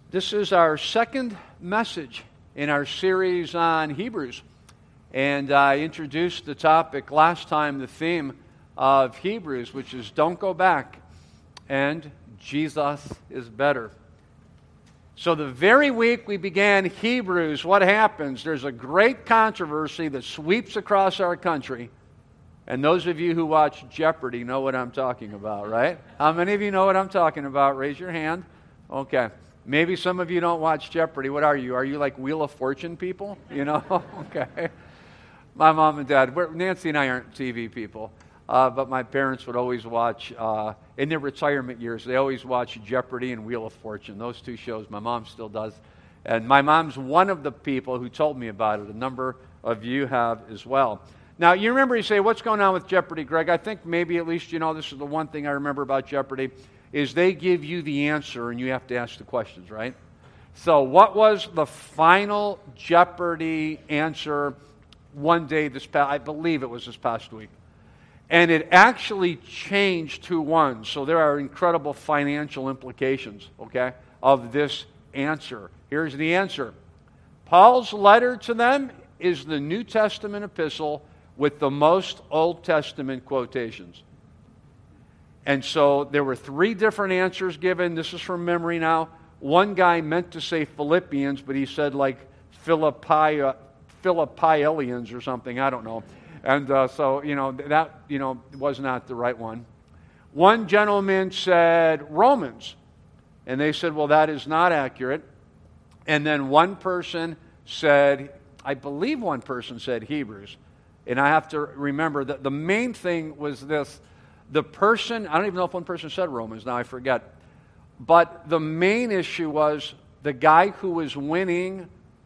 This is our second message in our series on Hebrews. And I introduced the topic last time, the theme of Hebrews, which is don't go back, and Jesus is better. So the very week we began Hebrews, what happens? There's a great controversy that sweeps across our country. And those of you who watch Jeopardy know what I'm talking about, right? How many of you know what I'm talking about? Raise your hand. Okay. Maybe some of you don't watch Jeopardy. What are you? Are you like Wheel of Fortune people? You know? Okay. My mom and dad, Nancy and I aren't TV people, but my parents would always watch, in their retirement years, they always watch Jeopardy and Wheel of Fortune. Those two shows, my mom still does. And my mom's one of the people who told me about it. A number of you have as well. Now, you remember, you say, what's going on with Jeopardy, Greg? I think maybe at least you know this is the one thing I remember about Jeopardy, is they give you the answer and you have to ask the questions, right? So what was the final Jeopardy answer one day I believe it was this past week. And it actually changed who won. So there are incredible financial implications, okay, of this answer. Here's the answer. Paul's letter to them is the New Testament epistle with the most Old Testament quotations. And so there were three different answers given. This is from memory now. One guy meant to say Philippians, but he said like Philippians or something. I don't know. And so, that, was not the right one. One gentleman said Romans. And they said, well, that is not accurate. And then one person said, I believe one person said Hebrews. And I have to remember that the main thing was this. The person, I don't even know if one person said Romans, now I forget. But the main issue was the guy who was winning,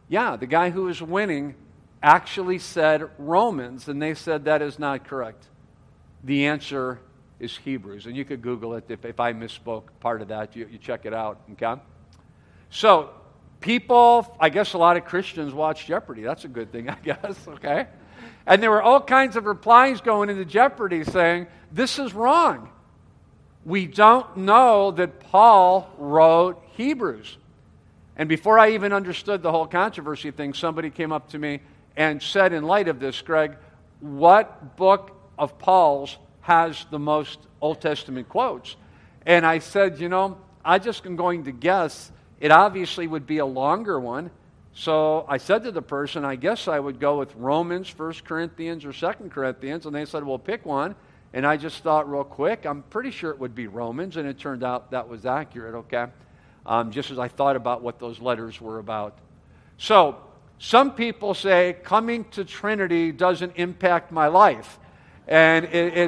actually said Romans, and they said that is not correct. The answer is Hebrews. And you could Google it if I misspoke part of that. You check it out, okay? So, people, I guess a lot of Christians watch Jeopardy. That's a good thing, I guess, okay? And there were all kinds of replies going into Jeopardy saying, this is wrong. We don't know that Paul wrote Hebrews. And before I even understood the whole controversy thing, somebody came up to me and said, in light of this, Greg, what book of Paul's has the most Old Testament quotes? And I said, I just am going to guess it obviously would be a longer one. So I said to the person, I guess I would go with Romans, 1 Corinthians, or 2 Corinthians. And they said, well, pick one. And I just thought real quick, I'm pretty sure it would be Romans. And it turned out that was accurate, okay? Just as I thought about what those letters were about. So some people say coming to Trinity doesn't impact my life. And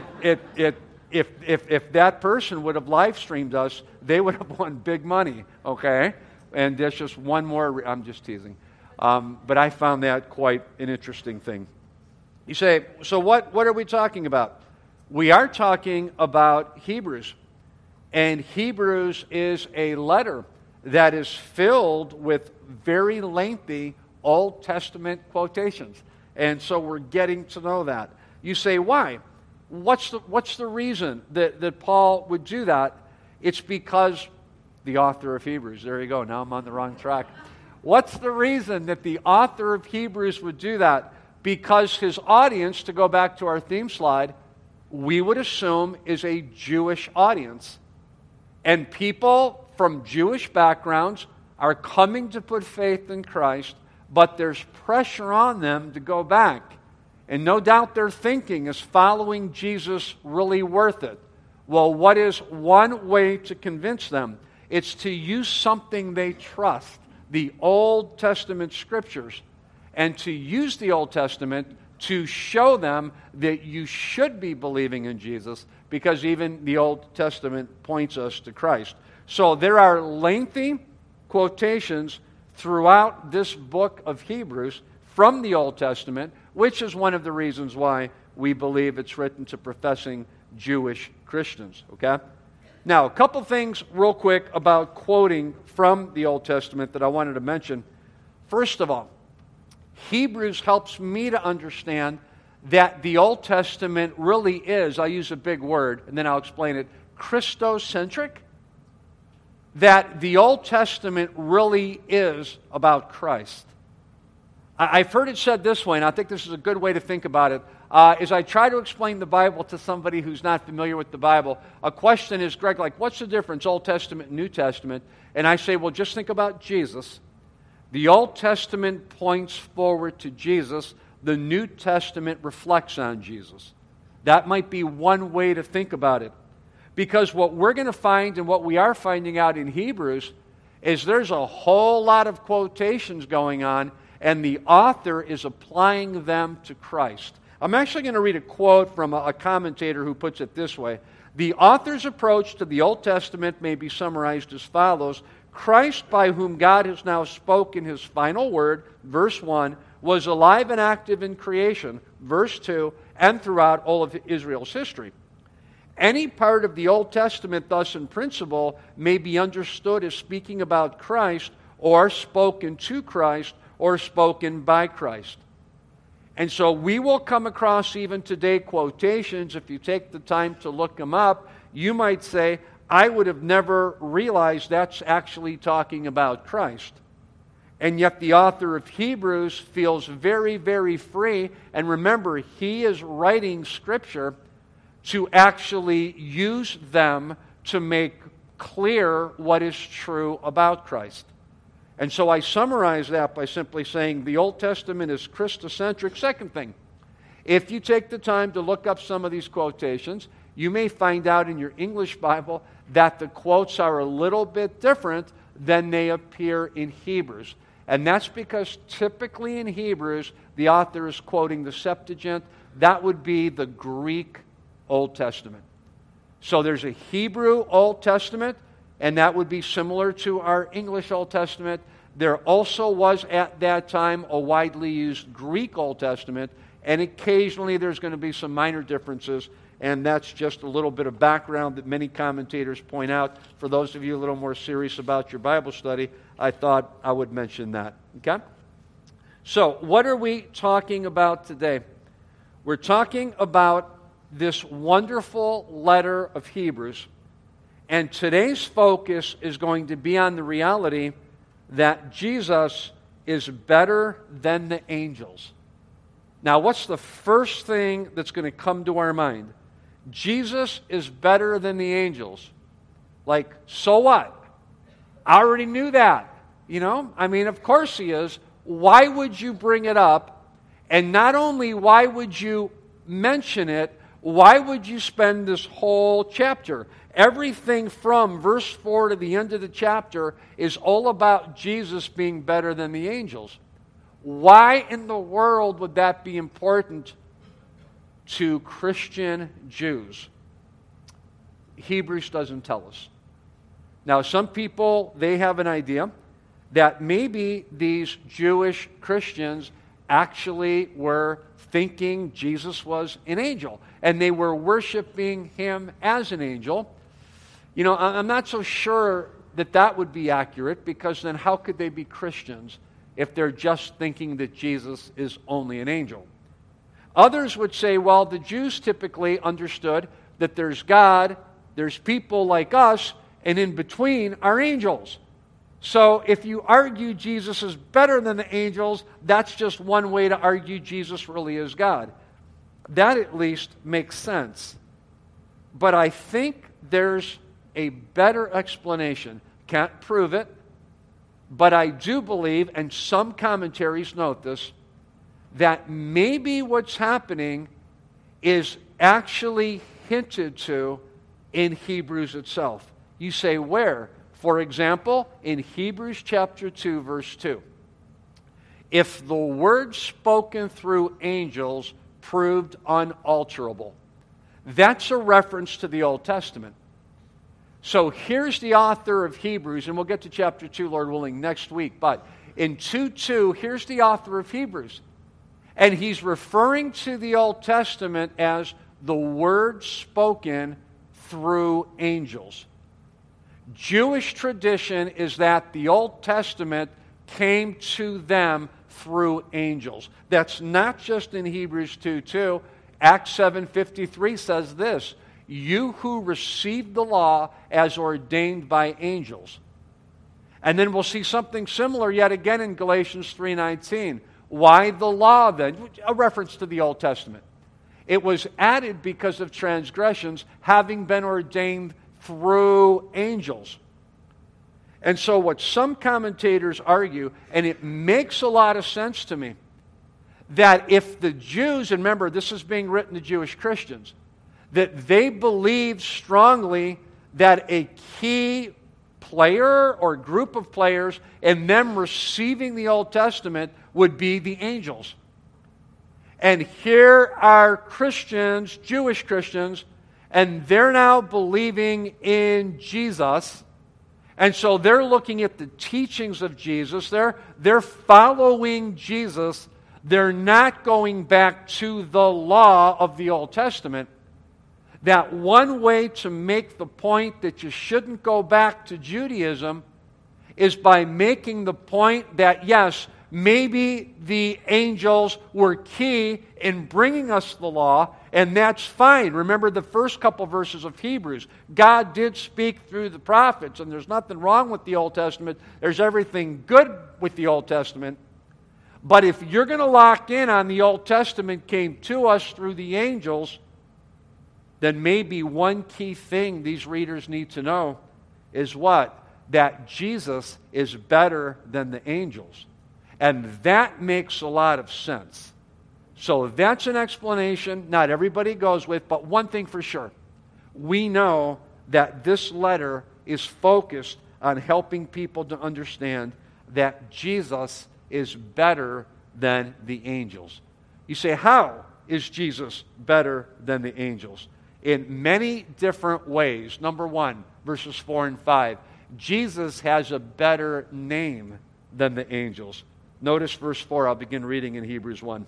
if that person would have live streamed us, they would have won big money, okay? And there's just one more, I'm just teasing. But I found that quite an interesting thing. You say, so what are we talking about? We are talking about Hebrews. And Hebrews is a letter that is filled with very lengthy Old Testament quotations. And so we're getting to know that. You say, why? What's the reason that Paul would do that? It's because the author of Hebrews. There you go. Now I'm on the wrong track. What's the reason that the author of Hebrews would do that? Because his audience, to go back to our theme slide, we would assume is a Jewish audience. And people from Jewish backgrounds are coming to put faith in Christ, but there's pressure on them to go back. And no doubt they're thinking, is following Jesus really worth it? Well, what is one way to convince them? It's to use something they trust, the Old Testament Scriptures, and to use the Old Testament to show them that you should be believing in Jesus, because even the Old Testament points us to Christ. So there are lengthy quotations throughout this book of Hebrews from the Old Testament, which is one of the reasons why we believe it's written to professing Jewish Christians, okay? Now, a couple things real quick about quoting from the Old Testament that I wanted to mention. First of all, Hebrews helps me to understand that the Old Testament really is, I'll use a big word, and then I'll explain it, Christocentric. that the Old Testament really is about Christ. I've heard it said this way, and I think this is a good way to think about it. As I try to explain the Bible to somebody who's not familiar with the Bible, a question is, Greg, like, what's the difference, Old Testament and New Testament? And I say, well, just think about Jesus. The Old Testament points forward to Jesus. The New Testament reflects on Jesus. That might be one way to think about it. Because what we're going to find and what we are finding out in Hebrews is there's a whole lot of quotations going on, and the author is applying them to Christ. I'm actually going to read a quote from a commentator who puts it this way. The author's approach to the Old Testament may be summarized as follows. Christ, by whom God has now spoken his final word, verse 1, was alive and active in creation, verse 2, and throughout all of Israel's history. Any part of the Old Testament, thus in principle, may be understood as speaking about Christ, or spoken to Christ, or spoken by Christ. And so we will come across even today quotations. If you take the time to look them up, you might say, I would have never realized that's actually talking about Christ. And yet the author of Hebrews feels very, very free. And remember, he is writing Scripture to actually use them to make clear what is true about Christ. And so I summarize that by simply saying the Old Testament is Christocentric. Second thing, if you take the time to look up some of these quotations, you may find out in your English Bible that the quotes are a little bit different than they appear in Hebrews. And that's because typically in Hebrews, the author is quoting the Septuagint. That would be the Greek Old Testament. So there's a Hebrew Old Testament, and that would be similar to our English Old Testament. There also was at that time a widely used Greek Old Testament, and occasionally there's going to be some minor differences, and that's just a little bit of background that many commentators point out. For those of you a little more serious about your Bible study, I thought I would mention that. Okay? So, what are we talking about today? We're talking about this wonderful letter of Hebrews. And today's focus is going to be on the reality that Jesus is better than the angels. Now, what's the first thing that's going to come to our mind? Jesus is better than the angels. Like, so what? I already knew that. You know? I mean, of course he is. Why would you bring it up? And not only why would you mention it, why would you spend this whole chapter? Everything from verse 4 to the end of the chapter is all about Jesus being better than the angels. Why in the world would that be important to Christian Jews? Hebrews doesn't tell us. Now, some people, they have an idea that maybe these Jewish Christians actually were thinking Jesus was an angel, and they were worshiping him as an angel. You know, I'm not so sure that that would be accurate, because then how could they be Christians if they're just thinking that Jesus is only an angel? Others would say, well, the Jews typically understood that there's God, there's people like us, and in between are angels. So if you argue Jesus is better than the angels, that's just one way to argue Jesus really is God. That at least makes sense. But I think there's a better explanation. Can't prove it, but I do believe, and some commentaries note this, that maybe what's happening is actually hinted to in Hebrews itself. You say, where? For example, in Hebrews chapter 2, verse 2. If the word spoken through angels proved unalterable. That's a reference to the Old Testament. So here's the author of Hebrews, and we'll get to chapter 2, Lord willing, next week. But in 2:2, here's the author of Hebrews. And he's referring to the Old Testament as the word spoken through angels. Jewish tradition is that the Old Testament came to them through angels. That's not just in Hebrews 2:2. Acts 7:53 says this, you who received the law as ordained by angels. And then we'll see something similar yet again in Galatians 3:19. Why the law then? A reference to the Old Testament. It was added because of transgressions having been ordained through angels. And so what some commentators argue, and it makes a lot of sense to me, that if the Jews, and remember this is being written to Jewish Christians, that they believed strongly that a key player or group of players in them receiving the Old Testament would be the angels. And here are Christians, Jewish Christians, and they're now believing in Jesus. And so they're looking at the teachings of Jesus. They're following Jesus. They're not going back to the law of the Old Testament. That one way to make the point that you shouldn't go back to Judaism is by making the point that, yes, maybe the angels were key in bringing us the law, and that's fine. Remember the first couple verses of Hebrews. God did speak through the prophets, and there's nothing wrong with the Old Testament. There's everything good with the Old Testament. But if you're going to lock in on the Old Testament came to us through the angels, then maybe one key thing these readers need to know is what? That Jesus is better than the angels. And that makes a lot of sense. So that's an explanation not everybody goes with, but one thing for sure. We know that this letter is focused on helping people to understand that Jesus is better than the angels. You say, how is Jesus better than the angels? In many different ways. Number one, verses 4 and 5. Jesus has a better name than the angels. Notice verse 4. I'll begin reading in Hebrews 1.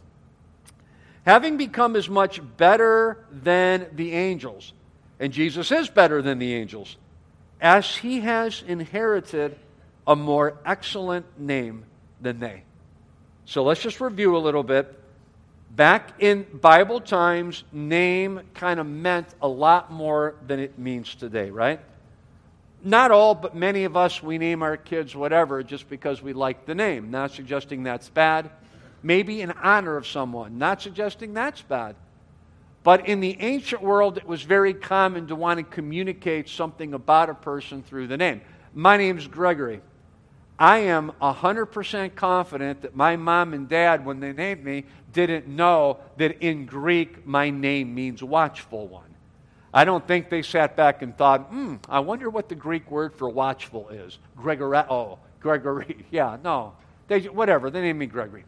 Having become as much better than the angels, and Jesus is better than the angels, as he has inherited a more excellent name than they. So let's just review a little bit. Back in Bible times, name kind of meant a lot more than it means today, right? Not all, but many of us, we name our kids whatever just because we like the name. Not suggesting that's bad. Maybe in honor of someone. Not suggesting that's bad. But in the ancient world, it was very common to want to communicate something about a person through the name. My name's Gregory. I am 100% confident that my mom and dad, when they named me, didn't know that in Greek my name means watchful one. I don't think they sat back and thought, I wonder what the Greek word for watchful is. Gregory. Yeah, no. Whatever, they named me Gregory.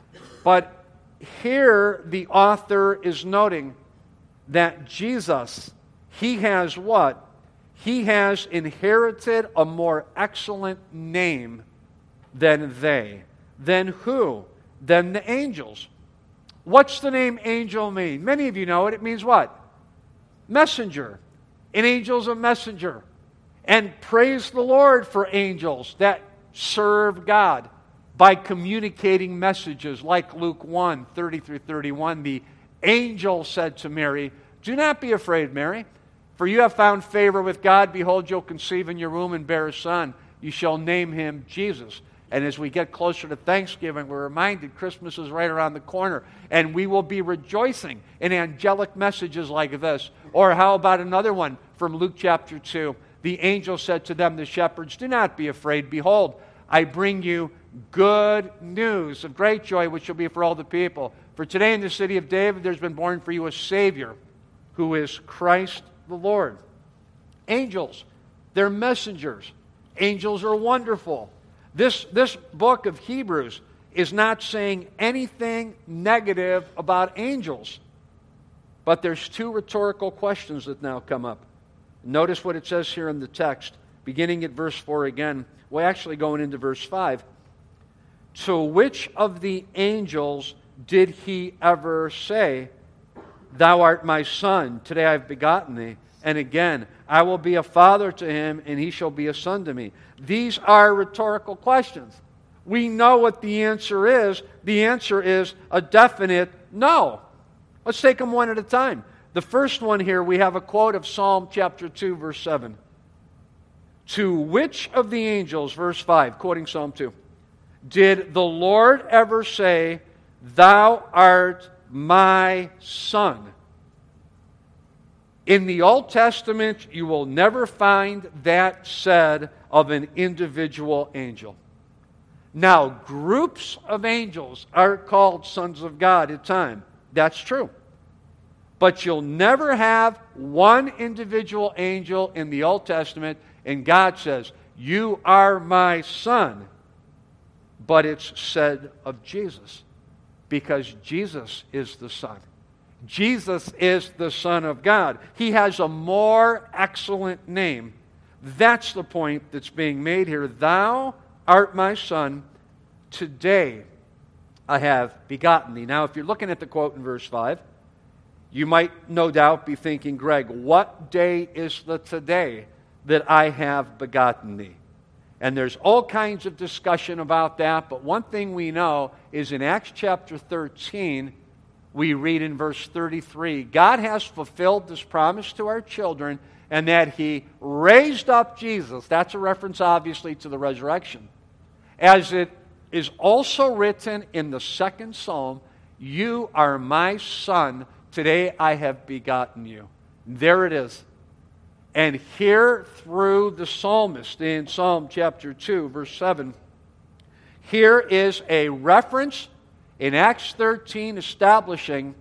But here the author is noting that Jesus, he has what? He has inherited a more excellent name than they. Than who? Than the angels. What's the name angel mean? Many of you know it. It means what? Messenger. An angel's a messenger. And praise the Lord for angels that serve God by communicating messages like Luke 1, 30 through 31. The angel said to Mary, "Do not be afraid, Mary, for you have found favor with God. Behold, you'll conceive in your womb and bear a son. You shall name him Jesus." And as we get closer to Thanksgiving, we're reminded Christmas is right around the corner. And we will be rejoicing in angelic messages like this. Or how about another one from Luke chapter 2? The angel said to them, the shepherds, "Do not be afraid. Behold, I bring you good news of great joy, which shall be for all the people. For today in the city of David there's been born for you a Savior, who is Christ the Lord." Angels, they're messengers. Angels are wonderful. This book of Hebrews is not saying anything negative about angels. But there's two rhetorical questions that now come up. Notice what it says here in the text, beginning at verse 4 again. Well, actually going into verse 5. To which of the angels did he ever say, "Thou art my son, today I have begotten thee"? And again, "I will be a father to him, and he shall be a son to me"? These are rhetorical questions. We know what the answer is. The answer is a definite no. Let's take them one at a time. The first one here, we have a quote of Psalm chapter 2, verse 7. To which of the angels, verse 5, quoting Psalm 2, did the Lord ever say, Thou art my son? In the Old Testament, you will never find that said of an individual angel. Now, groups of angels are called sons of God at times. That's true. But you'll never have one individual angel in the Old Testament, and God says, You are my son. But it's said of Jesus, because Jesus is the Son. Jesus is the Son of God. He has a more excellent name. That's the point that's being made here. Thou art my son, today I have begotten thee. Now, if you're looking at the quote in verse 5, you might no doubt be thinking, Greg, what day is the today that I have begotten thee? And there's all kinds of discussion about that, but one thing we know is in Acts chapter 13, we read in verse 33, God has fulfilled this promise to our children, and that He raised up Jesus. That's a reference, obviously, to the resurrection. As it is also written in the second Psalm, You are my son, today I have begotten you. There it is. And here through the psalmist in Psalm chapter 2, verse 7, here is a reference in Acts 13 establishing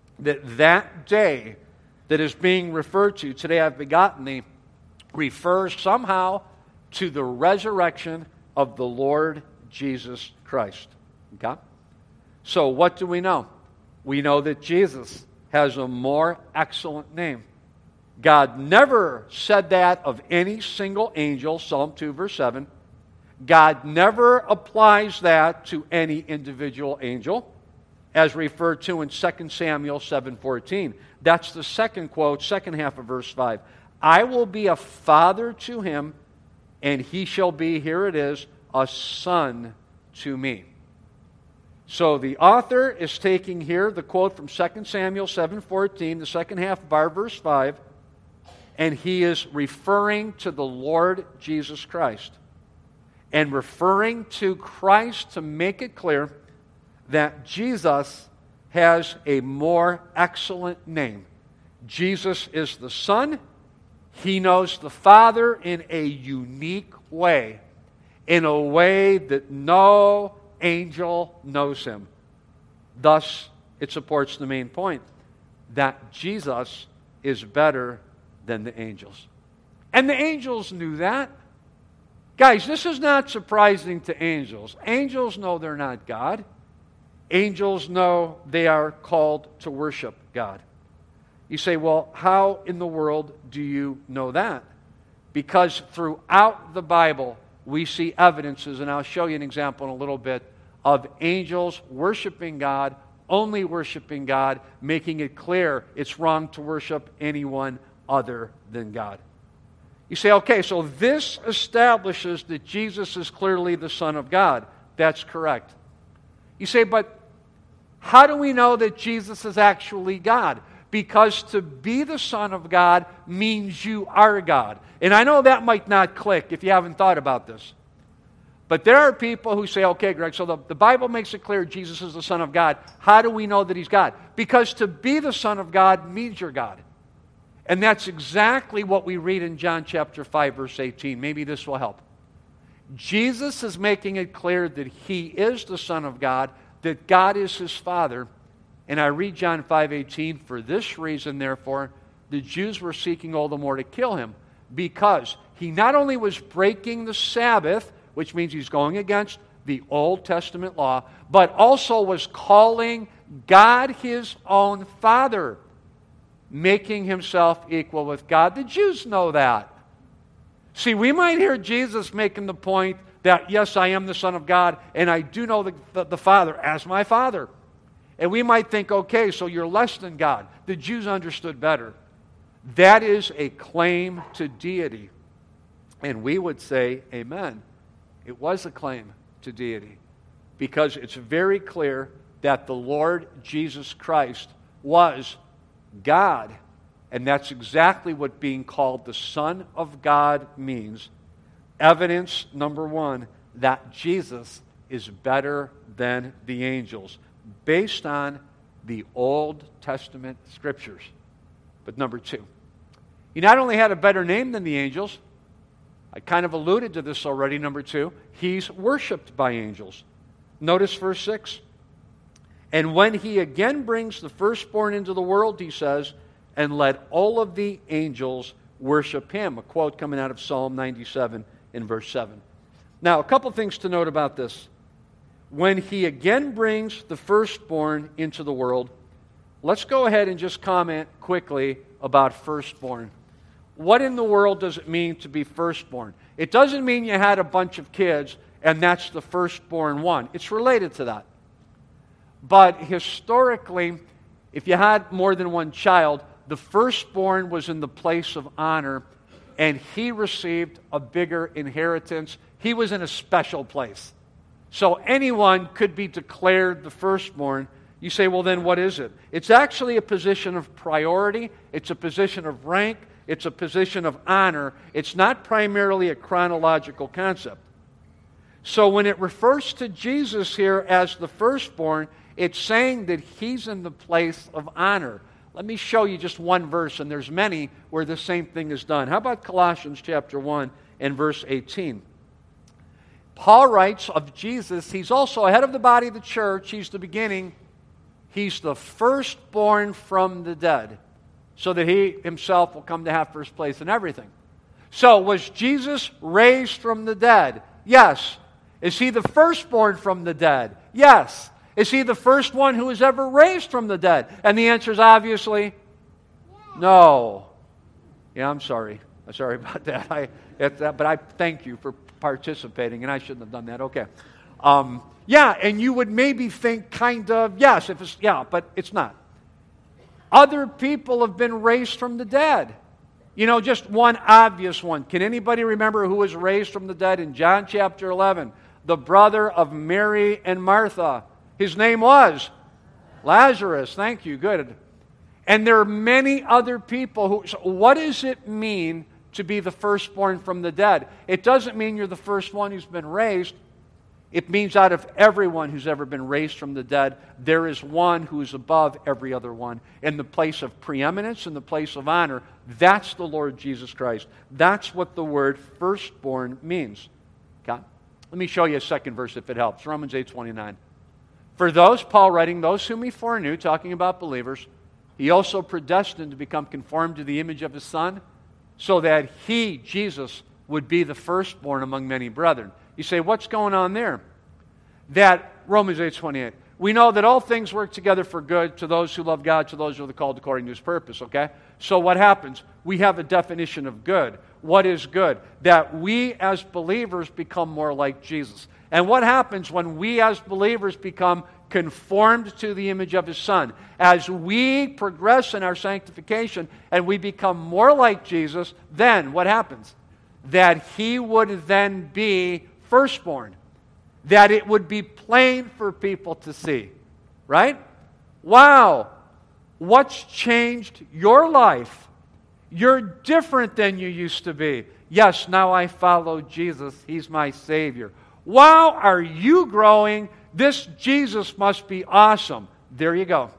that day that is being referred to, today I've begotten thee, refers somehow to the resurrection of the Lord Jesus Christ. Okay? So what do we know? We know that Jesus has a more excellent name. God never said that of any single angel, Psalm 2, verse 7. God never applies that to any individual angel, as referred to in 2 Samuel 7:14. That's the second quote, second half of verse 5. I will be a father to him, and he shall be, here it is, a son to me. So the author is taking here the quote from 2 Samuel 7:14, the second half of our verse 5, and he is referring to the Lord Jesus Christ. And referring to Christ to make it clear that Jesus has a more excellent name. Jesus is the Son. He knows the Father in a unique way, in a way that no angel knows him. Thus, it supports the main point that Jesus is better than the angels. And the angels knew that. Guys, this is not surprising to angels. Angels know they're not God. Angels know they are called to worship God. You say, well, how in the world do you know that? Because throughout the Bible, we see evidences, and I'll show you an example in a little bit, of angels worshiping God, only worshiping God, making it clear it's wrong to worship anyone other than God. You say, okay, so this establishes that Jesus is clearly the Son of God. That's correct. You say, but how do we know that Jesus is actually God? Because to be the Son of God means you are God. And I know that might not click if you haven't thought about this. But there are people who say, okay, Greg, so the Bible makes it clear Jesus is the Son of God. How do we know that He's God? Because to be the Son of God means you're God. And that's exactly what we read in John chapter 5, verse 18. Maybe this will help. Jesus is making it clear that He is the Son of God, that God is His Father. And I read John 5:18, for this reason, therefore, the Jews were seeking all the more to kill Him, because He not only was breaking the Sabbath, which means He's going against the Old Testament law, but also was calling God His own Father, making Himself equal with God. The Jews know that. See, we might hear Jesus making the point that, yes, I am the Son of God, and I do know the Father as my Father. And we might think, okay, so you're less than God. The Jews understood better. That is a claim to deity. And we would say, amen. It was a claim to deity. Because it's very clear that the Lord Jesus Christ was God. And that's exactly what being called the Son of God means. Evidence number one, that Jesus is better than the angels, based on the Old Testament scriptures. But number two, he not only had a better name than the angels, I kind of alluded to this already, number two, he's worshiped by angels. Notice verse 6. And when he again brings the firstborn into the world, he says, and let all of the angels worship him. A quote coming out of Psalm 97 in verse 7. Now, a couple things to note about this. When he again brings the firstborn into the world, let's go ahead and just comment quickly about firstborn. What in the world does it mean to be firstborn? It doesn't mean you had a bunch of kids and that's the firstborn one. It's related to that. But historically, if you had more than one child, the firstborn was in the place of honor, and he received a bigger inheritance. He was in a special place. So anyone could be declared the firstborn. You say, well, then what is it? It's actually a position of priority. It's a position of rank. It's a position of honor. It's not primarily a chronological concept. So when it refers to Jesus here as the firstborn, it's saying that he's in the place of honor. Let me show you just one verse, and there's many where the same thing is done. How about Colossians chapter 1 and verse 18? Paul writes of Jesus, he's also head of the body of the church. He's the beginning. He's the firstborn from the dead, so that he himself will come to have first place in everything. So, was Jesus raised from the dead? Yes. Is he the firstborn from the dead? Yes. Is he the first one who was ever raised from the dead? And the answer is obviously no. Yeah, I'm sorry. I'm sorry about that. But I thank you for participating, and I shouldn't have done that. Okay. Yeah, and you would maybe think kind of, yes, if it's, yeah, but it's not. Other people have been raised from the dead. You know, just one obvious one. Can anybody remember who was raised from the dead in John chapter 11? The brother of Mary and Martha. His name was Lazarus. Thank you. Good. And there are many other people who... So what does it mean to be the firstborn from the dead? It doesn't mean you're the first one who's been raised. It means out of everyone who's ever been raised from the dead, there is one who is above every other one. In the place of preeminence, in the place of honor, that's the Lord Jesus Christ. That's what the word firstborn means. Okay? Let me show you a second verse if it helps. Romans 8:29. For those, Paul writing, those whom he foreknew, talking about believers, he also predestined to become conformed to the image of his Son, so that he, Jesus, would be the firstborn among many brethren. You say, what's going on there? That, Romans 8:28. We know that all things work together for good to those who love God, to those who are called according to his purpose, okay? So what happens? We have a definition of good. What is good? That we as believers become more like Jesus. And what happens when we as believers become conformed to the image of his Son? As we progress in our sanctification and we become more like Jesus, then what happens? That he would then be firstborn. That it would be plain for people to see. Right? Wow! What's changed your life? You're different than you used to be. Yes, now I follow Jesus. He's my Savior. Wow, are you growing? This Jesus must be awesome. There you go.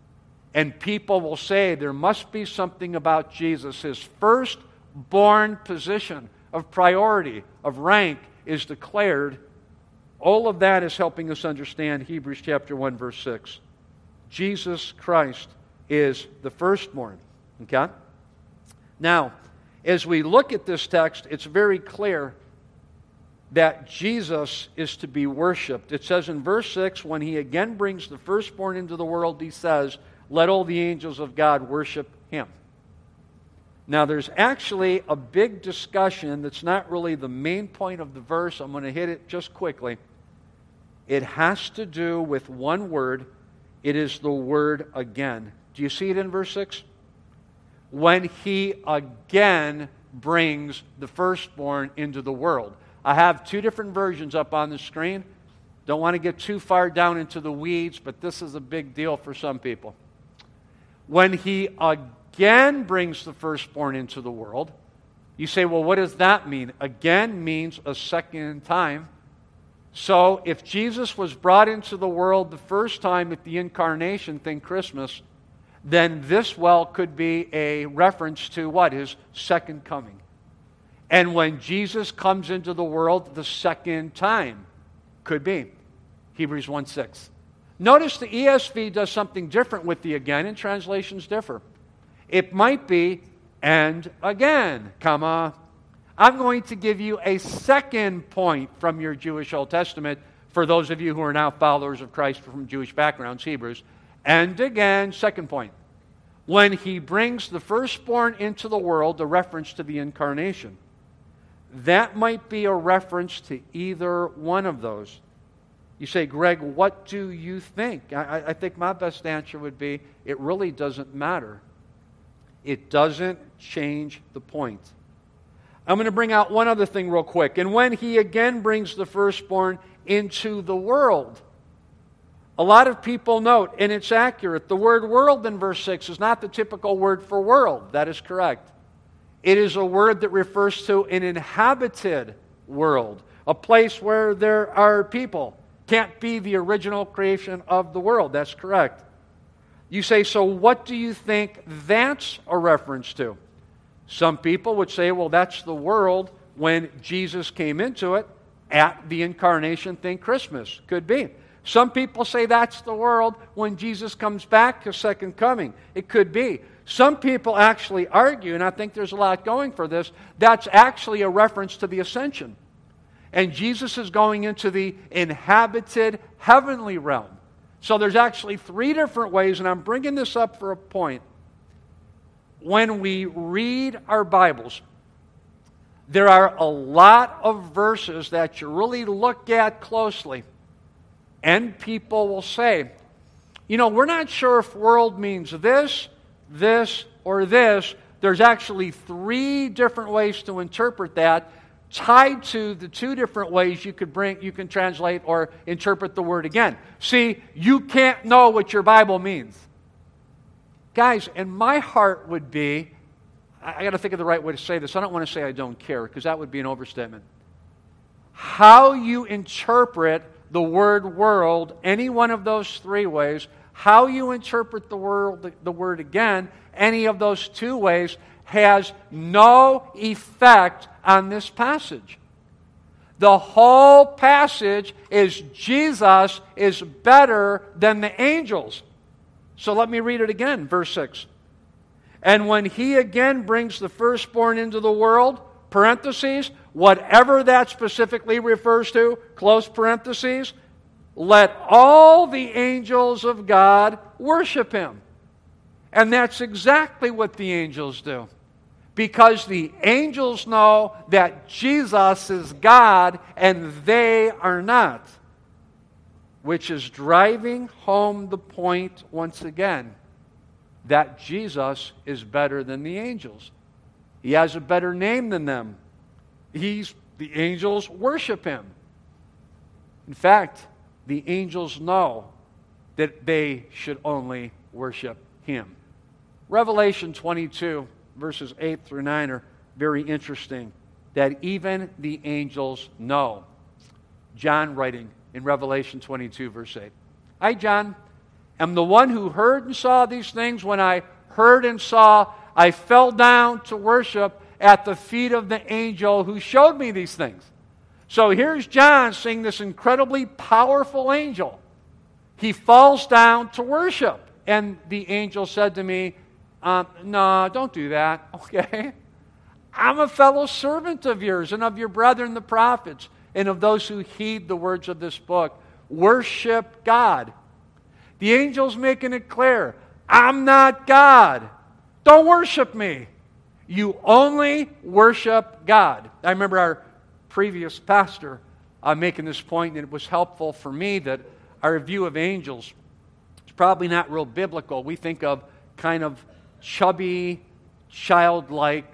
And people will say there must be something about Jesus. His firstborn position of priority, of rank, is declared. All of that is helping us understand Hebrews chapter 1, verse 6. Jesus Christ is the firstborn. Okay? Now, as we look at this text, it's very clear that Jesus is to be worshipped. It says in verse 6, when he again brings the firstborn into the world, he says, let all the angels of God worship him. Now, there's actually a big discussion that's not really the main point of the verse. I'm going to hit it just quickly. It has to do with one word. It is the word again. Do you see it in verse 6? When he again brings the firstborn into the world. I have two different versions up on the screen. Don't want to get too far down into the weeds, but this is a big deal for some people. When he again brings the firstborn into the world, You say, well, what does that mean? Again means a second time. So if Jesus was brought into the world the first time at the incarnation, think Christmas, then this well could be a reference to what? His second coming. And when Jesus comes into the world the second time, could be Hebrews 1:6. Notice the ESV does something different with the again, and translations differ. It might be, and again, comma. I'm going to give you a second point from your Jewish Old Testament for those of you who are now followers of Christ from Jewish backgrounds, Hebrews. And again, second point. When he brings the firstborn into the world, a reference to the incarnation. That might be a reference to either one of those. You say, Greg, what do you think? I think my best answer would be, it really doesn't matter. It doesn't change the point. I'm going to bring out one other thing real quick. And when he again brings the firstborn into the world, a lot of people note, and it's accurate, the word world in verse 6 is not the typical word for world. That is correct. It is a word that refers to an inhabited world, a place where there are people. Can't be the original creation of the world. That's correct. You say, so what do you think that's a reference to? Some people would say, well, that's the world when Jesus came into it at the incarnation, think Christmas. Could be. Some people say that's the world when Jesus comes back, his second coming. It could be. Some people actually argue, and I think there's a lot going for this, that's actually a reference to the ascension. And Jesus is going into the inhabited heavenly realm. So there's actually three different ways, and I'm bringing this up for a point. When we read our Bibles, there are a lot of verses that you really look at closely, and people will say, we're not sure if world means this, or this. There's actually three different ways to interpret that, tied to the two different ways you can translate or interpret the word again. See, you can't know what your Bible means. Guys, and my heart would be, I got to think of the right way to say this. I don't want to say I don't care, because that would be an overstatement. How you interpret the word world, any one of those three ways, how you interpret the word again, any of those two ways, has no effect on this passage. The whole passage is Jesus is better than the angels. So let me read it again, verse 6. And when he again brings the firstborn into the world, parentheses, whatever that specifically refers to, close parentheses, let all the angels of God worship him. And that's exactly what the angels do. Because the angels know that Jesus is God and they are not. Which is driving home the point once again that Jesus is better than the angels. He has a better name than them. The angels worship him. In fact, the angels know that they should only worship him. Revelation 22, verses 8 through 9 are very interesting, that even the angels know. John writing in Revelation 22, verse 8. I, John, am the one who heard and saw these things. When I heard and saw, I fell down to worship at the feet of the angel who showed me these things. So here's John seeing this incredibly powerful angel. He falls down to worship. And the angel said to me, no, don't do that, okay? I'm a fellow servant of yours and of your brethren the prophets and of those who heed the words of this book. Worship God. The angel's making it clear, I'm not God. Don't worship me. You only worship God. I remember our previous pastor making this point, and it was helpful for me that our view of angels is probably not real biblical. We think of kind of chubby, childlike,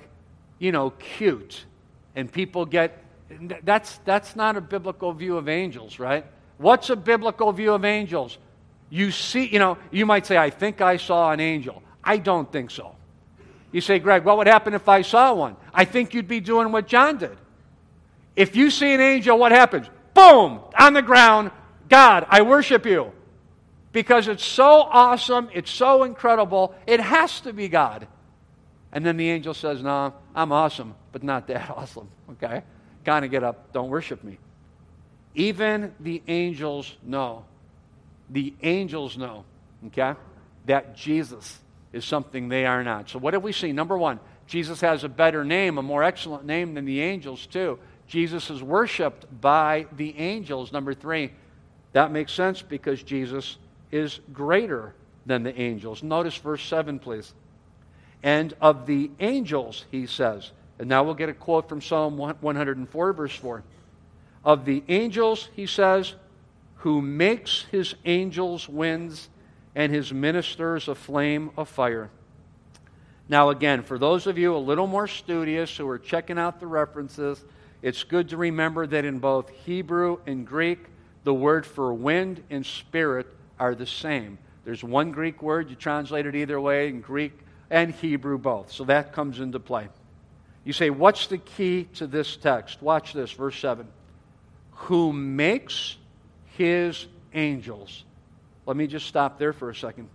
cute. And people get, that's not a biblical view of angels, right? What's a biblical view of angels? You see, you might say, I think I saw an angel. I don't think so. You say, Greg, what would happen if I saw one? I think you'd be doing what John did. If you see an angel, what happens? Boom! On the ground, God, I worship you. Because it's so awesome, it's so incredible, it has to be God. And then the angel says, no, I'm awesome, but not that awesome, okay? Kind of get up, don't worship me. Even the angels know. The angels know, okay, that Jesus is something they are not. So what have we seen? Number one, Jesus has a better name, a more excellent name than the angels too. Jesus is worshipped by the angels. Number three, that makes sense because Jesus is greater than the angels. Notice verse 7, please. And of the angels, he says, and now we'll get a quote from Psalm 104, verse 4. Of the angels, he says, who makes his angels winds and his ministers a flame of fire. Now again, for those of you a little more studious who are checking out the references, it's good to remember that in both Hebrew and Greek, the word for wind and spirit are the same. There's one Greek word, you translate it either way, in Greek and Hebrew both. So that comes into play. You say, what's the key to this text? Watch this, verse 7. Who makes his angels. Let me just stop there for a second.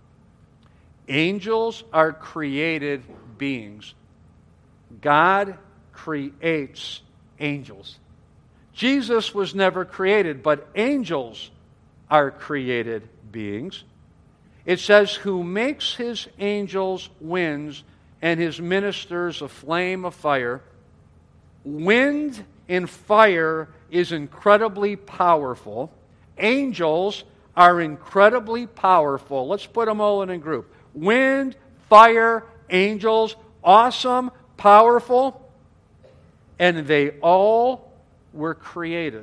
Angels are created beings. God creates angels. Jesus was never created, but angels are created beings. It says, who makes his angels winds and his ministers a flame of fire. Wind and fire is incredibly powerful. Angels are incredibly powerful. Let's put them all in a group. Wind, fire, angels, awesome, powerful. And they all were created.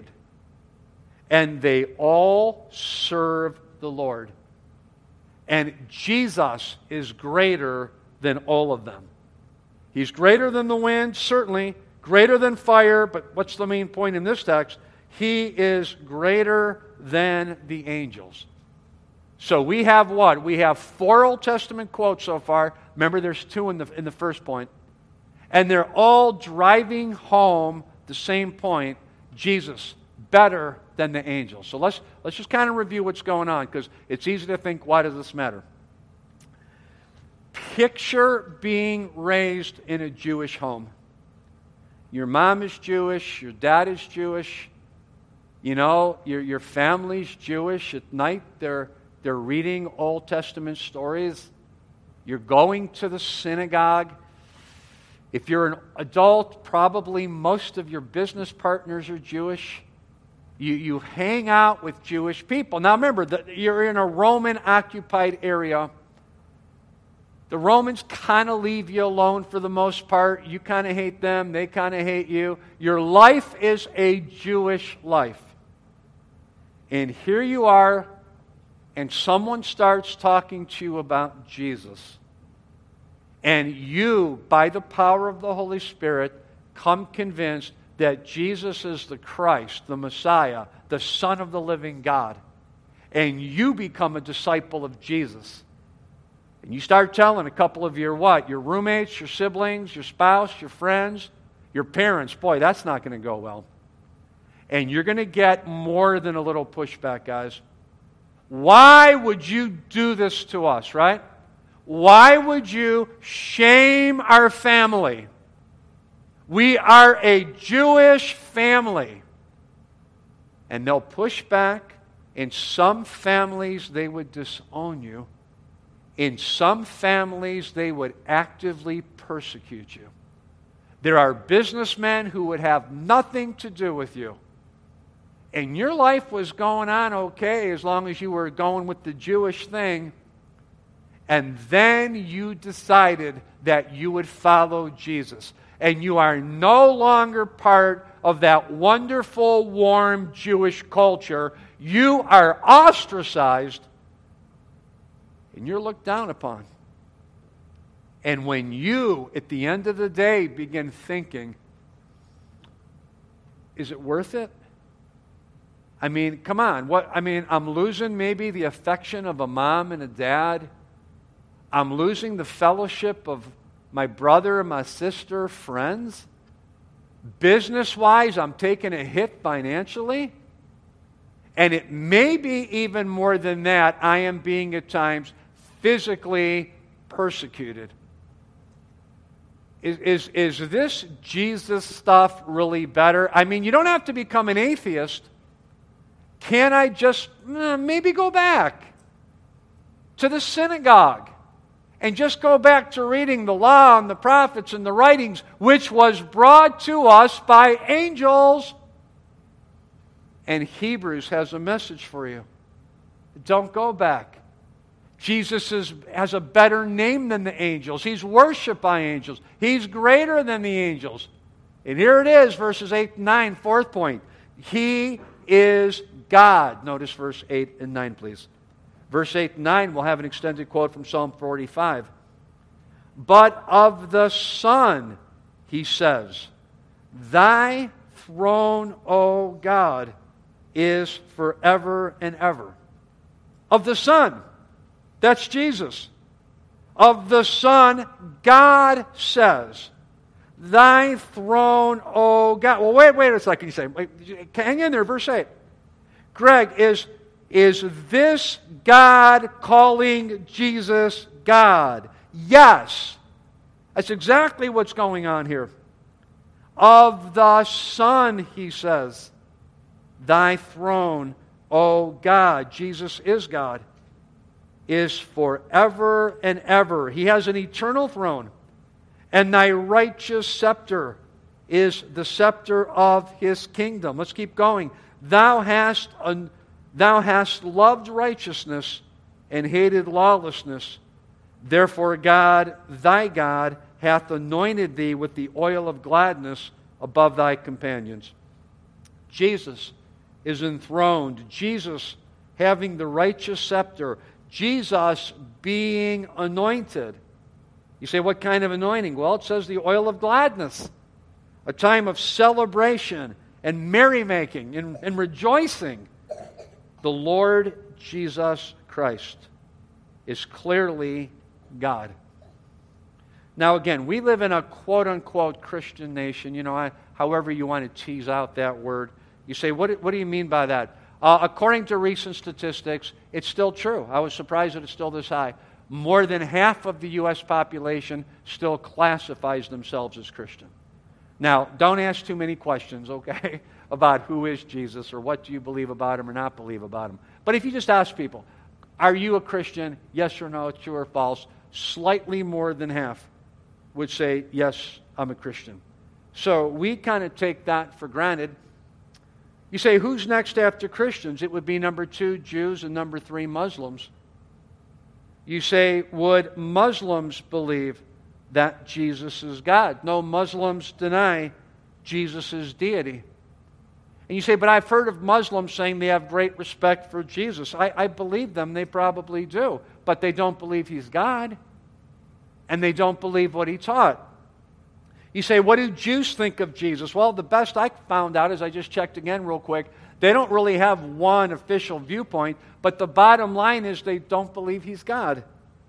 And they all serve the Lord. And Jesus is greater than all of them. He's greater than the wind, certainly, greater than fire, but what's the main point in this text? He is greater than the angels. So we have what? We have 4 Old Testament quotes so far. Remember, there's 2 in the first point. And they're all driving home the same point. Jesus, better than the angels. So let's just kind of review what's going on, because it's easy to think, why does this matter? Picture being raised in a Jewish home. Your mom is Jewish, your dad is Jewish, you know, your family's Jewish. At night they're reading Old Testament stories. You're going to the synagogue. If you're an adult, probably most of your business partners are Jewish. You hang out with Jewish people. Now remember, you're in a Roman-occupied area. The Romans kind of leave you alone for the most part. You kind of hate them. They kind of hate you. Your life is a Jewish life. And here you are, and someone starts talking to you about Jesus. And you, by the power of the Holy Spirit, come convinced that Jesus is the Christ, the Messiah, the Son of the living God. And you become a disciple of Jesus. And you start telling a couple of your what? Your roommates, your siblings, your spouse, your friends, your parents. Boy, that's not going to go well. And you're going to get more than a little pushback, guys. Why would you do this to us, right? Why would you shame our family? We are a Jewish family. And they'll push back. In some families, they would disown you. In some families, they would actively persecute you. There are businessmen who would have nothing to do with you. And your life was going on okay as long as you were going with the Jewish thing. And then you decided that you would follow Jesus. And you are no longer part of that wonderful, warm Jewish culture. You are ostracized. And you're looked down upon. And when you, at the end of the day, begin thinking, is it worth it? I mean, come on. I'm losing maybe the affection of a mom and a dad. I'm losing the fellowship of my brother, my sister, friends. Business-wise, I'm taking a hit financially. And it may be even more than that. I am being at times physically persecuted. Is this Jesus stuff really better? I mean, you don't have to become an atheist. Can I just maybe go back to the synagogue and just go back to reading the law and the prophets and the writings, which was brought to us by angels? And Hebrews has a message for you. Don't go back. Jesus has a better name than the angels. He's worshipped by angels. He's greater than the angels. And here it is, verses 8 and 9, fourth point. He is God. Notice verse 8 and 9, please. Verse 8 and 9, we'll have an extended quote from Psalm 45. But of the Son, he says, Thy throne, O God, is forever and ever. Of the Son, that's Jesus. Of the Son, God says, Thy throne, O God. Well, wait a second. You say, hang in there, verse 8. Greg, is this God calling Jesus God? Yes. That's exactly what's going on here. Of the Son, he says, Thy throne, O God. Jesus is God. Is forever and ever. He has an eternal throne. And thy righteous scepter is the scepter of his kingdom. Let's keep going. Thou hast loved righteousness and hated lawlessness. Therefore God, thy God, hath anointed thee with the oil of gladness above thy companions. Jesus is enthroned. Jesus having the righteous scepter. Jesus being anointed. You say, what kind of anointing? Well, it says the oil of gladness. A time of celebration and merrymaking and rejoicing. The Lord Jesus Christ is clearly God. Now again, we live in a quote-unquote Christian nation. However you want to tease out that word. You say, what do you mean by that? According to recent statistics, it's still true. I was surprised that it's still this high. More than half of the U.S. population still classifies themselves as Christian. Now, don't ask too many questions, okay, about who is Jesus or what do you believe about him or not believe about him. But if you just ask people, are you a Christian? Yes or no, true or false? Slightly more than half would say, yes, I'm a Christian. So we kind of take that for granted. You say, who's next after Christians? It would be number 2, Jews, and number 3, Muslims. You say, would Muslims believe that Jesus is God? No, Muslims deny Jesus' deity. And you say, but I've heard of Muslims saying they have great respect for Jesus. I believe them, they probably do. But they don't believe he's God. And they don't believe what he taught. You say, what do Jews think of Jesus? Well, the best I found out is I just checked again real quick. They don't really have one official viewpoint, but the bottom line is they don't believe he's God.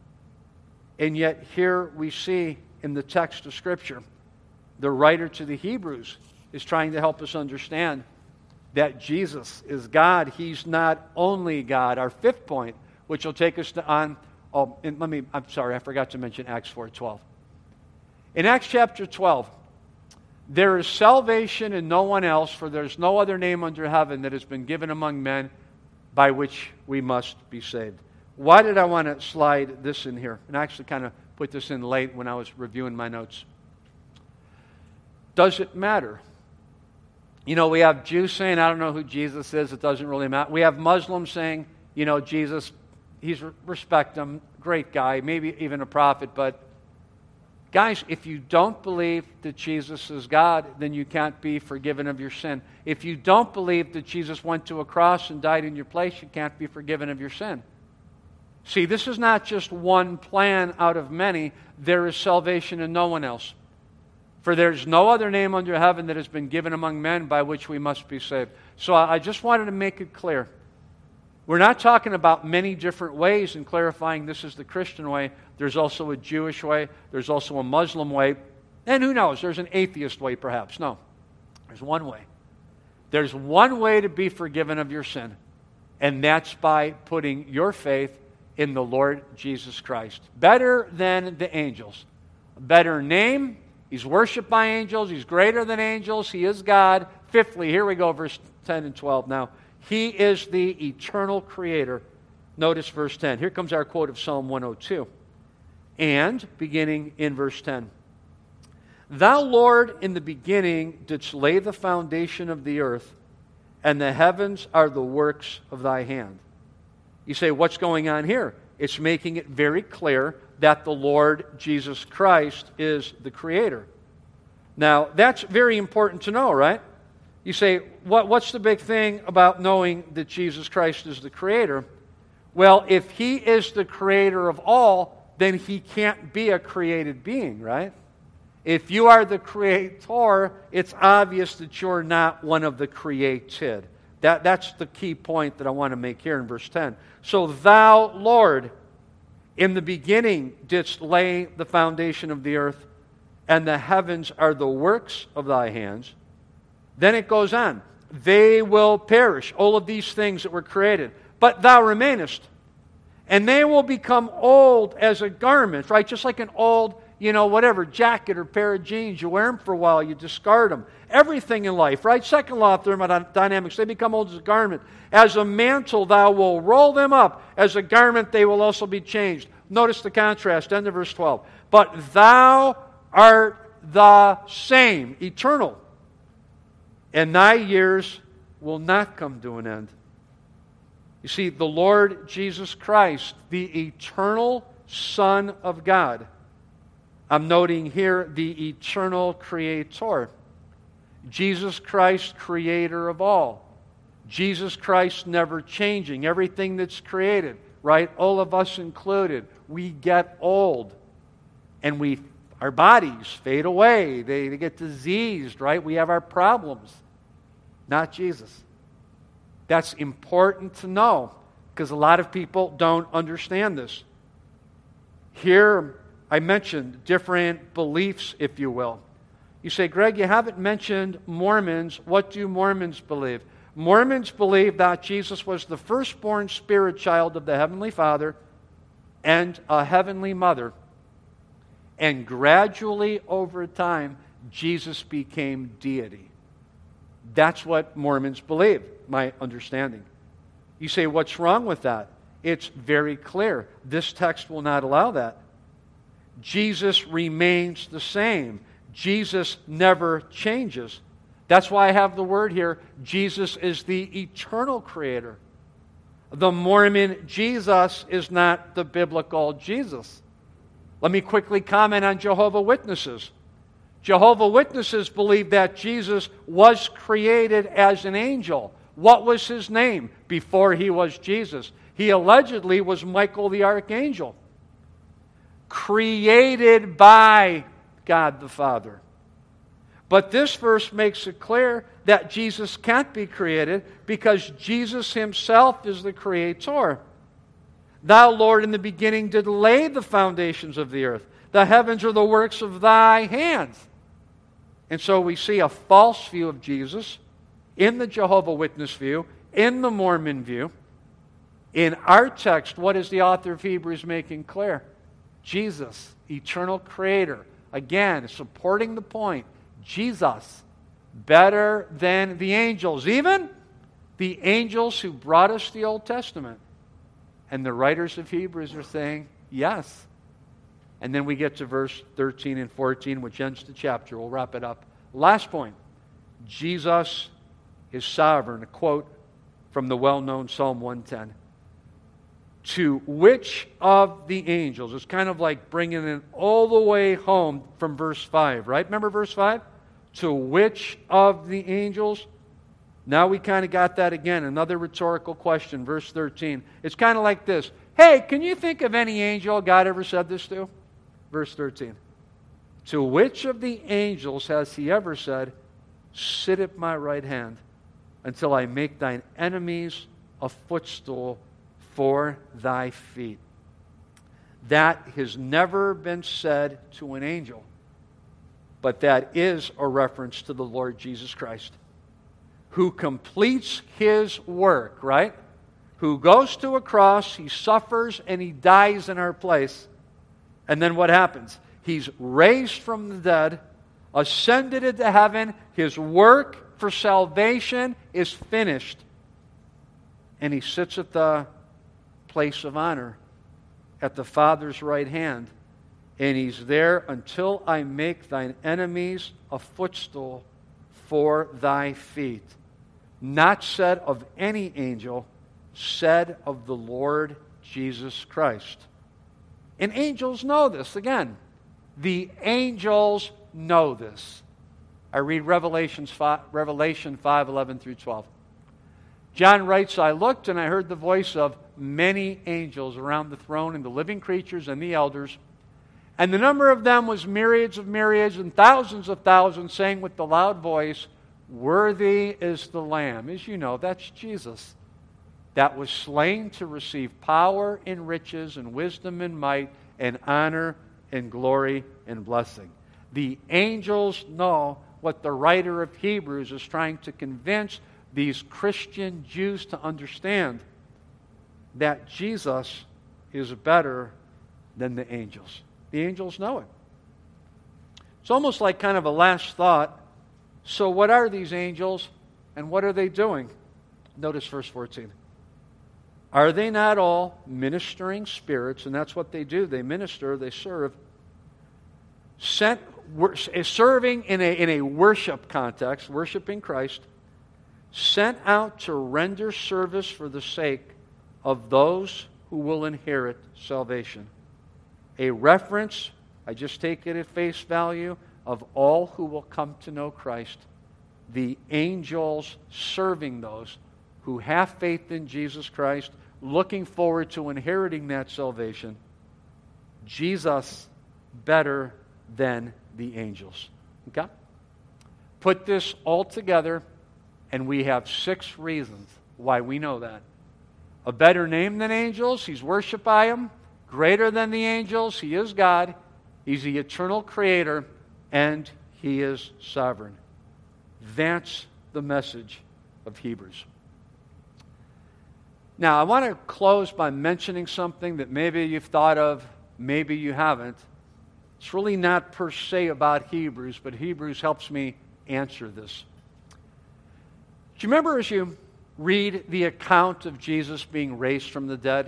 And yet here we see in the text of Scripture, the writer to the Hebrews is trying to help us understand that Jesus is God. He's not only God. Our fifth point, which will take us I'm sorry, I forgot to mention Acts 4:12. In Acts chapter 12, there is salvation in no one else, for there is no other name under heaven that has been given among men by which we must be saved. Why did I want to slide this in here? And I actually kind of put this in late when I was reviewing my notes. Does it matter? We have Jews saying, I don't know who Jesus is, it doesn't really matter. We have Muslims saying, Jesus, respect him, great guy, maybe even a prophet, but guys, if you don't believe that Jesus is God, then you can't be forgiven of your sin. If you don't believe that Jesus went to a cross and died in your place, you can't be forgiven of your sin. See, this is not just one plan out of many. There is salvation in no one else. For there's no other name under heaven that has been given among men by which we must be saved. So I just wanted to make it clear We're not talking about many different ways and clarifying this is the Christian way. There's also a Jewish way. There's also a Muslim way. And who knows, there's an atheist way perhaps. No, there's one way. There's one way to be forgiven of your sin, and that's by putting your faith in the Lord Jesus Christ. Better than the angels. A better name. He's worshipped by angels. He's greater than angels. He is God. Fifthly, here we go, verse 10 and 12 now. He is the eternal creator. Notice verse 10. Here comes our quote of Psalm 102. And, beginning in verse 10. Thou, Lord, in the beginning didst lay the foundation of the earth, and the heavens are the works of thy hand. You say, what's going on here? It's making it very clear that the Lord Jesus Christ is the creator. Now, that's very important to know, right? You say, what's the big thing about knowing that Jesus Christ is the creator? Well, if he is the creator of all, then he can't be a created being, right? If you are the creator, it's obvious that you're not one of the created. That's the key point that I want to make here in verse 10. So thou, Lord, in the beginning didst lay the foundation of the earth, and the heavens are the works of thy hands. Then it goes on. They will perish, all of these things that were created. But thou remainest. And they will become old as a garment, right? Just like an old, whatever, jacket or pair of jeans. You wear them for a while, you discard them. Everything in life, right? Second law of thermodynamics, they become old as a garment. As a mantle thou will roll them up. As a garment they will also be changed. Notice the contrast, end of verse 12. But thou art the same, eternal, and thy years will not come to an end. You see, the Lord Jesus Christ, the eternal Son of God. I'm noting here the eternal Creator. Jesus Christ, creator of all. Jesus Christ never changing. Everything that's created, right? All of us included. We get old. And our bodies fade away. They get diseased, right? We have our problems. Not Jesus. That's important to know because a lot of people don't understand this. Here, I mentioned different beliefs, if you will. You say, Greg, you haven't mentioned Mormons. What do Mormons believe? Mormons believe that Jesus was the firstborn spirit child of the Heavenly Father and a Heavenly Mother. And gradually, over time, Jesus became deity. That's what Mormons believe, my understanding. You say, what's wrong with that? It's very clear. This text will not allow that. Jesus remains the same. Jesus never changes. That's why I have the word here. Jesus is the eternal creator. The Mormon Jesus is not the biblical Jesus. Let me quickly comment on Jehovah's Witnesses. Jehovah's Witnesses believe that Jesus was created as an angel. What was his name before he was Jesus? He allegedly was Michael the Archangel. Created by God the Father. But this verse makes it clear that Jesus can't be created because Jesus himself is the creator. Thou, Lord, in the beginning did lay the foundations of the earth. The heavens are the works of thy hands. And so we see a false view of Jesus in the Jehovah's Witness view, in the Mormon view. In our text, what is the author of Hebrews making clear? Jesus, eternal creator. Again, supporting the point. Jesus, better than the angels. Even the angels who brought us the Old Testament. And the writers of Hebrews are saying, yes. And then we get to verse 13 and 14, which ends the chapter. We'll wrap it up. Last point. Jesus is sovereign. A quote from the well-known Psalm 110. To which of the angels? It's kind of like bringing it all the way home from verse 5, right? Remember verse 5? To which of the angels? Now we kind of got that again. Another rhetorical question, verse 13. It's kind of like this. Hey, can you think of any angel God ever said this to? Verse 13. To which of the angels has he ever said, sit at my right hand until I make thine enemies a footstool for thy feet. That has never been said to an angel, but that is a reference to the Lord Jesus Christ, who completes his work, right? Who goes to a cross, he suffers, and he dies in our place. And then what happens? He's raised from the dead, ascended into heaven, his work for salvation is finished, and he sits at the place of honor at the Father's right hand, and he's there until I make thine enemies a footstool for thy feet. Not said of any angel, said of the Lord Jesus Christ. And angels know this. Again, the angels know this. I read Revelation 5:11 through 12. John writes, I looked and I heard the voice of many angels around the throne and the living creatures and the elders. And the number of them was myriads of myriads and thousands of thousands, saying with the loud voice, worthy is the Lamb. As you know, that's Jesus. That was slain to receive power and riches and wisdom and might and honor and glory and blessing. The angels know what the writer of Hebrews is trying to convince these Christian Jews to understand, that Jesus is better than the angels. The angels know it. It's almost like kind of a last thought. So what are these angels and what are they doing? Notice verse 14. Are they not all ministering spirits? And that's what they do. They minister, they serve. Serving in a worship context, worshiping Christ, sent out to render service for the sake of those who will inherit salvation. A reference, I just take it at face value, of all who will come to know Christ. The angels serving those who have faith in Jesus Christ, looking forward to inheriting that salvation. Jesus better than the angels. Okay? Put this all together, and we have 6 reasons why we know that. A better name than angels, he's worshipped by him. Greater than the angels, he is God. He's the eternal creator, and he is sovereign. That's the message of Hebrews. Now, I want to close by mentioning something that maybe you've thought of, maybe you haven't. It's really not per se about Hebrews, but Hebrews helps me answer this. Do you remember as you read the account of Jesus being raised from the dead?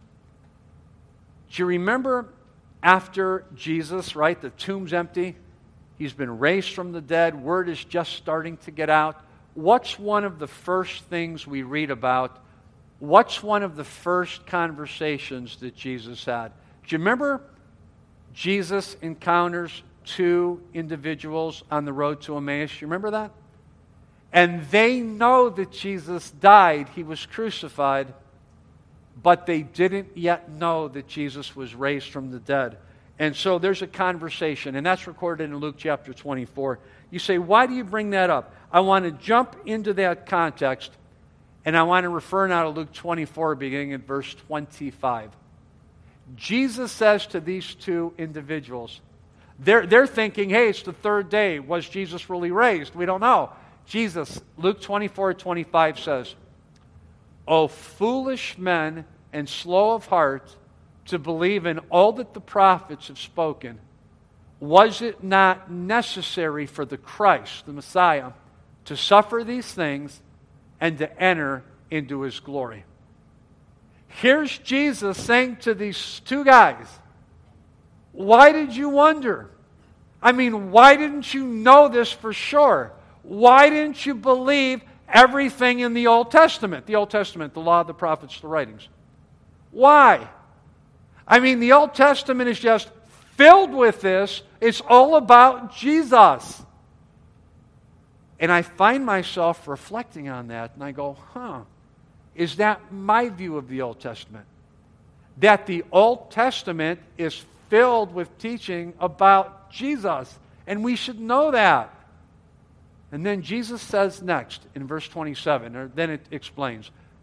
Do you remember after Jesus, right, the tomb's empty, he's been raised from the dead, word is just starting to get out. What's one of the first things we read about? What's one of the first conversations that Jesus had? Do you remember Jesus encounters 2 individuals on the road to Emmaus? You remember that? And they know that Jesus died, he was crucified, but they didn't yet know that Jesus was raised from the dead. And so there's a conversation, and that's recorded in Luke chapter 24. You say, why do you bring that up? I want to jump into that context, and I want to refer now to Luke 24, beginning at verse 25. Jesus says to these 2 individuals, they're thinking, hey, it's the 3rd day. Was Jesus really raised? We don't know. Jesus, Luke 24:25 says, O foolish men and slow of heart to believe in all that the prophets have spoken, was it not necessary for the Christ, the Messiah, to suffer these things and to enter into his glory? Here's Jesus saying to these 2 guys, why did you wonder? I mean, why didn't you know this for sure? Why didn't you believe everything in the Old Testament? The Old Testament, the law, the prophets, the writings. Why? I mean, the Old Testament is just filled with this. It's all about Jesus. And I find myself reflecting on that, and I go, is that my view of the Old Testament? That the Old Testament is filled with teaching about Jesus, and we should know that. And then Jesus says next in verse 27, or then it explains,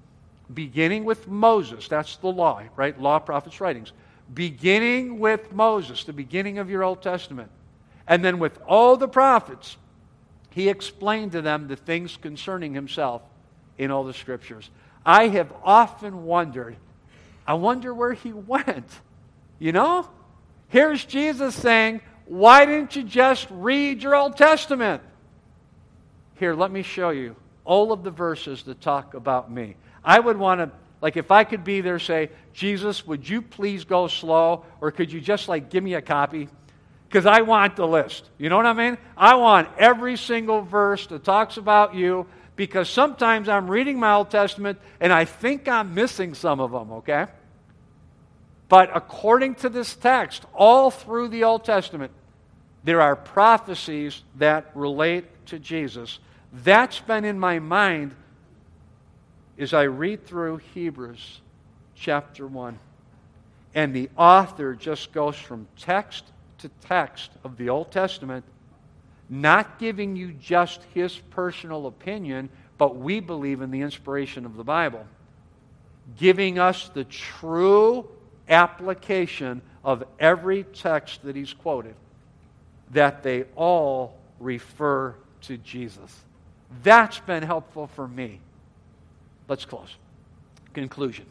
beginning with Moses. That's the law, right? Law, prophets, writings. Beginning with Moses, the beginning of your Old Testament. And then with all the prophets, he explained to them the things concerning himself in all the Scriptures. I have often wondered, I wonder where he went. You know? Here's Jesus saying, why didn't you just read your Old Testament? Here, let me show you all of the verses that talk about me. I would want to, like if I could be there, say, Jesus, would you please go slow? Or could you just like give me a copy? Because I want the list. You know what I mean? I want every single verse that talks about you, because sometimes I'm reading my Old Testament and I think I'm missing some of them, okay? But according to this text, all through the Old Testament, there are prophecies that relate to Jesus. That's been in my mind as I read through Hebrews chapter 1. And the author just goes from text to text of the Old Testament, not giving you just his personal opinion, but we believe in the inspiration of the Bible, giving us the true application of every text that he's quoted, that they all refer to Jesus. That's been helpful for me. Let's close. Conclusion.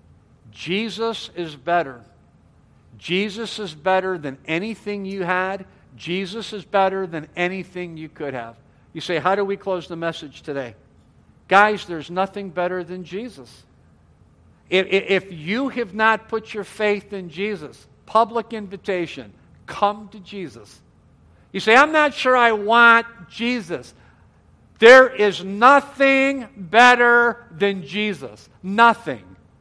Jesus is better. Jesus is better than anything you had. Jesus is better than anything you could have. You say, how do we close the message today? Guys, there's nothing better than Jesus. If you have not put your faith in Jesus, public invitation, come to Jesus. You say, I'm not sure I want Jesus. There is nothing better than Jesus. Nothing.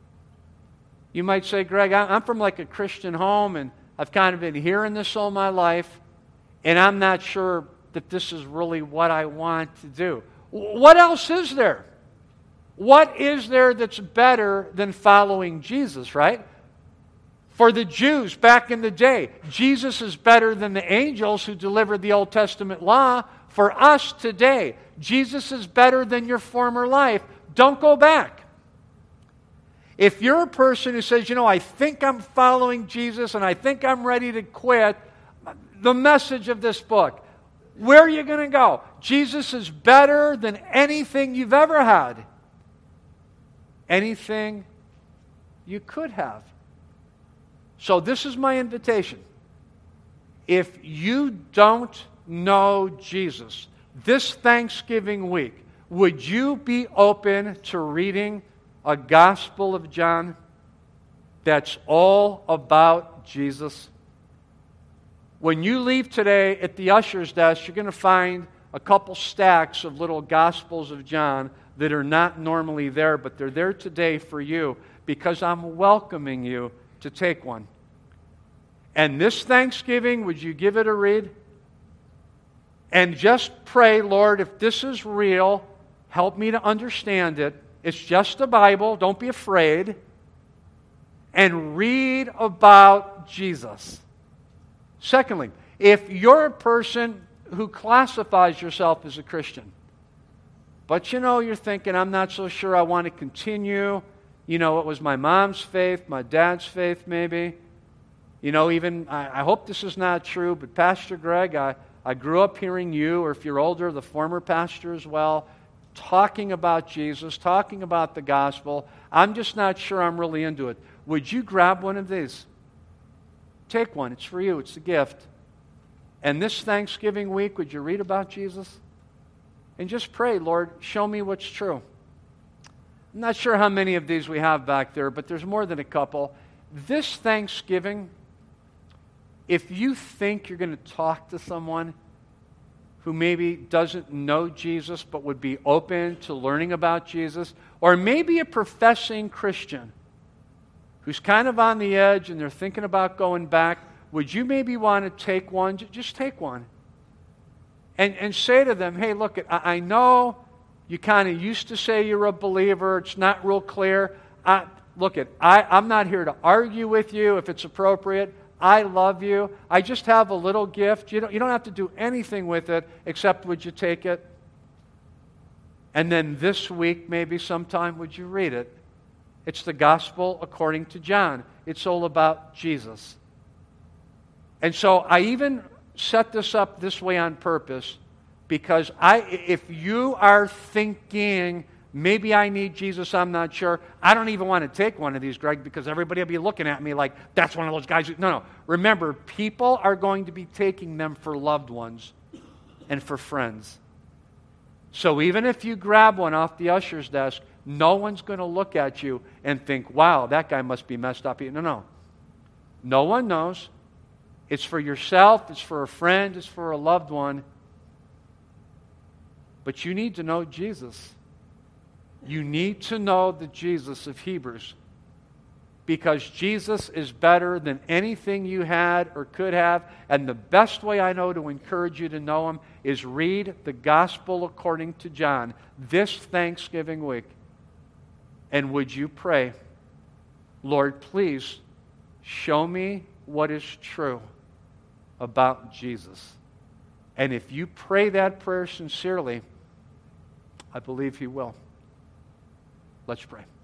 You might say, Greg, I'm from like a Christian home, and I've kind of been hearing this all my life, and I'm not sure that this is really what I want to do. What else is there? What is there that's better than following Jesus, right? For the Jews back in the day, Jesus is better than the angels who delivered the Old Testament law. For us today, Jesus is better than your former life. Don't go back. If you're a person who says, I think I'm following Jesus and I think I'm ready to quit, the message of this book, where are you going to go? Jesus is better than anything you've ever had. Anything you could have. So this is my invitation. If you don't know Jesus, this Thanksgiving week, would you be open to reading a Gospel of John that's all about Jesus? When you leave today at the usher's desk, you're going to find a couple stacks of little Gospels of John that are not normally there, but they're there today for you because I'm welcoming you to take one. And this Thanksgiving, would you give it a read? And just pray, Lord, if this is real, help me to understand it. It's just the Bible. Don't be afraid. And read about Jesus. Secondly, if you're a person who classifies yourself as a Christian, but you're thinking, I'm not so sure I want to continue. It was my mom's faith, my dad's faith maybe. I hope this is not true, but Pastor Greg, I grew up hearing you, or if you're older, the former pastor as well, talking about Jesus, talking about the gospel. I'm just not sure I'm really into it. Would you grab one of these? Take one. It's for you. It's a gift. And this Thanksgiving week, would you read about Jesus? And just pray, Lord, show me what's true. I'm not sure how many of these we have back there, but there's more than a couple. This Thanksgiving, if you think you're going to talk to someone who maybe doesn't know Jesus but would be open to learning about Jesus, or maybe a professing Christian who's kind of on the edge and they're thinking about going back, would you maybe want to take one? Just take one. And say to them, hey, look, I know you kind of used to say you're a believer. It's not real clear. I'm not here to argue with you if it's appropriate. I love you. I just have a little gift. You don't have to do anything with it except would you take it? And then this week, maybe sometime, would you read it It's the gospel according to John. It's all about Jesus. And so I even set this up this way on purpose because if you are thinking, maybe I need Jesus, I'm not sure, I don't even want to take one of these, Greg, because everybody will be looking at me like, that's one of those guys. No. Remember, people are going to be taking them for loved ones and for friends. So even if you grab one off the usher's desk, no one's going to look at you and think, wow, that guy must be messed up. No. No one knows. It's for yourself, it's for a friend, it's for a loved one. But you need to know Jesus. You need to know the Jesus of Hebrews. Because Jesus is better than anything you had or could have. And the best way I know to encourage you to know Him is read the Gospel according to John this Thanksgiving week. And would you pray, Lord, please show me what is true about Jesus. And if you pray that prayer sincerely, I believe He will. Let's pray.